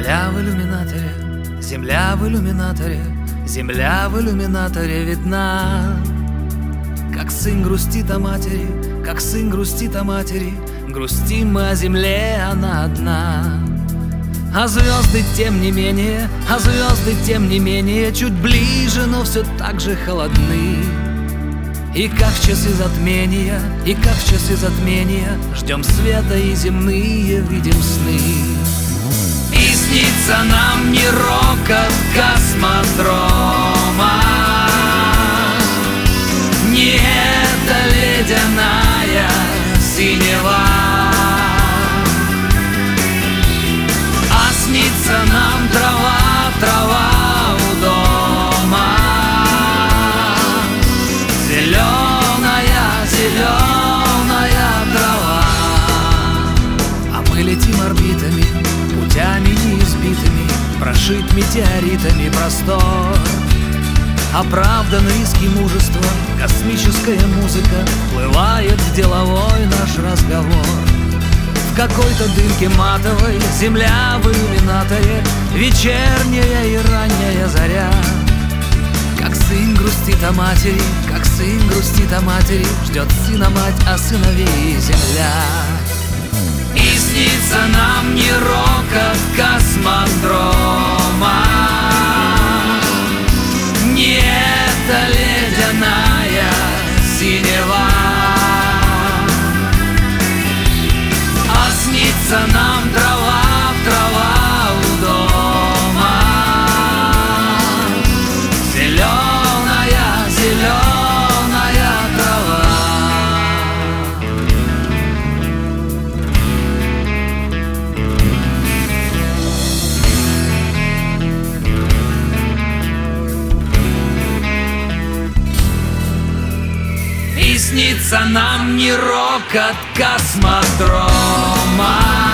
Земля в иллюминаторе, земля в иллюминаторе, земля в иллюминаторе видна. Как сын грустит о матери, как сын грустит о матери, грустим мы о земле, она одна. А звезды тем не менее, а звезды тем не менее чуть ближе, но все так же холодны. И как в часы затмения, и как в часы затмения ждем света и земные видим сны. И снится нам не рокот космодрома, не эта ледяная синева, а снится нам трава, трава у дома, зеленая, зеленая трава. А мы летим орбитами, путями неизбитыми, прошит метеоритами простор. Оправдан риски мужества, космическая музыка вплывает в деловой наш разговор. В какой-то дымке матовой земля в иллюминаторе, вечерняя и ранняя заря. Как сын грустит о матери, как сын грустит о матери, ждет сына мать, а сыновей земля. И снится нам не рокот космодрома, не эта ледяная синева, а снится нам трава, трава у дома, зеленая, зеленая трава. И снится нам не рокот космодрома,